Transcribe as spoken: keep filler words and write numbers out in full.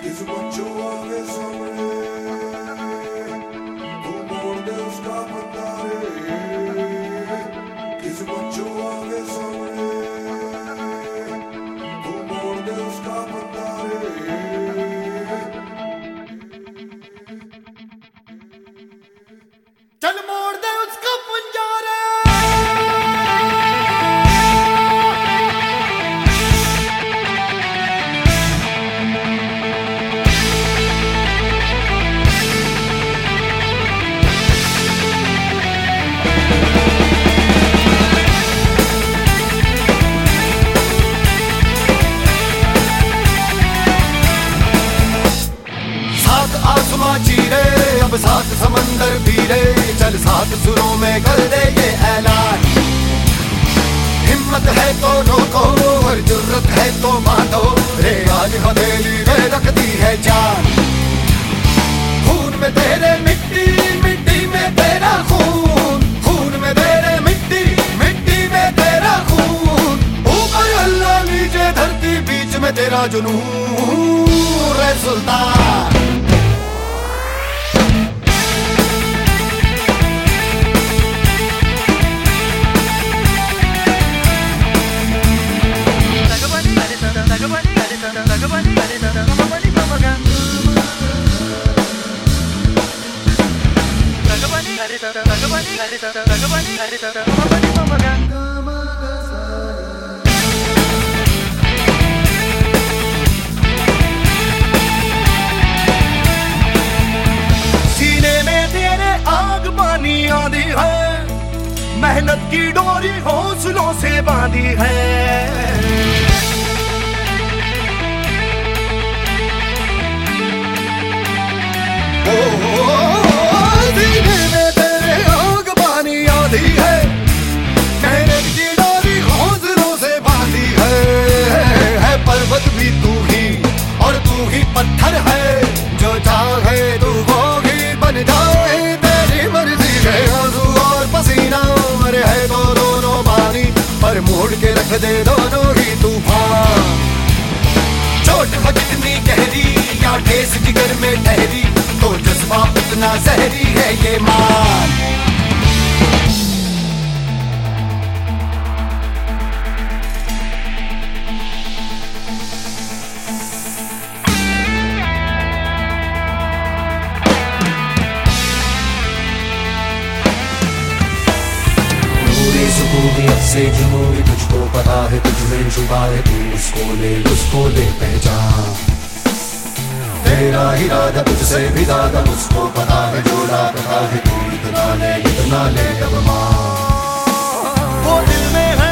चल मोड़ दे उसका पंजारा। सात आसमां चीरे अब सात समंदर पीरे, चल सात सुरों में कर दे ये ऐलान। हिम्मत है तो रोको और जुर्रत है तो बांधो, रे आज हथेली में रखती है जान। खून में तेरे मिट्टी मिट्टी में तेरा खून, खून में तेरे मिट्टी मिट्टी में तेरा खून। ऊपर अल्लाह नीचे धरती बीच में तेरा जुनून, रे सुल्तान। सीने में तेरे आग पानी आंधी है, मेहनत की डोरी हौसलों से बांधी है। सीने में तेरे आग पानी आंधी है, मेहनत की डोरी हौसलों से बांधी है। है पर्वत भी तू ही और तू ही पत्थर है, जो चाहे तू वो ही बन जाए। तेरी मर्जी है आंसू और पसीना, मरे है तो दोनों पानी पर मोड़ के रख दे दोनों ही तूफान। चोट हो जितनी गहरी या ठेस जिगर में ठहरी, तो जज्बा उतना जहरी है ये मान। सुकूनियत से जुनून तुझको पता है, तुझ में छुपा है, तू उसको ले उसको ले पहचान। तेरा इरादा तुझसे भी ज्यादा उसको पता है, जो लापता है तू इतना ले इतना ले अब मान। वो दिल में है